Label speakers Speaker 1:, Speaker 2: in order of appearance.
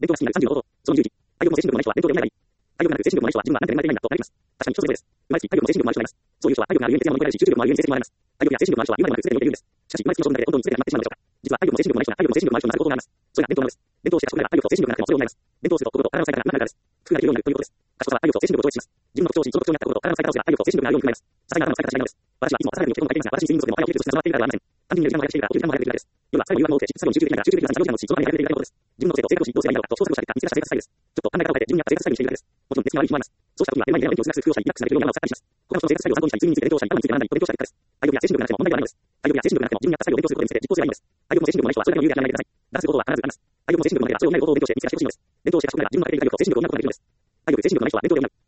Speaker 1: 伝統が好きになる35行動。その20期。愛欲も精神力のない人は伝統で読めない。愛欲がなく精神力のない人は自分は何点でもないんだとなります。確かに一つのです。生まれつき愛欲も精神力もある人がいます。そういう人は愛欲があるゆえに徹夜も乗り越えられるし、集中力もあるゆえに成績もあります。愛欲や精神力のある人は言うまでもなく全てにおいて言うんです。しかし、生まれつきの勝負の中で本当に全てが決まってしまうのでしょうか。実は愛欲も精神力もない人が愛欲も精神力もある人をなる行動があります。それが伝統なのです。伝統をして賢くなれば愛欲と精神力がなくてもそれを担います。伝統をすると心と体の最大がなくなるからです。服ができるようになるということです。賢さは愛欲と精神力を超越します。自分の特徴を知り、その特徴に合った心と体の最大が愛欲と精神力があるようになります。些細な頭の最大が違います。私はいつもささやかに受け止めていますが、私に睡眠不足でも愛をキープとして備わっているからではありません。単純に時間の間がしているから、という時間の間ができるからです。夜は最後に誘惑を受けて、作業に集中できないから、集中できない時間のうち、そのためにやれていないことです。自分の性と性格を知り、どうすればいいだろうかと、そう錯誤した結果、見つけ出した生活スタイルです。ちょっと考え方を変えて、自分に合った生活スタイルです。ちょっと考え方を変えて、自分に合った生活スタイルを変えると、その熱には悪い人もあります。そうした時には目まいや電気を少なくする工夫をしたり、睡眠について勉強したりしたりします。他の人の生活スタイルを参考にしたり、睡眠について勉強したり、他人について学んだりと勉強した結果です。愛欲や精神力がなくても問題はないのです。愛欲や精神力がなくても自分に合ったスタイルを勉強することについて実行すればいいのです。愛欲も精神力もない人はそれだけの理由で諦めないでください。だがすることは必ずあります。愛欲も精神力もなければそれを補える行動を勉強して見つけ出してほしいのです。伝統をして賢くなれば自分の中でできること、精神力を補うことができるのです。愛欲、精神力のない人は伝統で読む。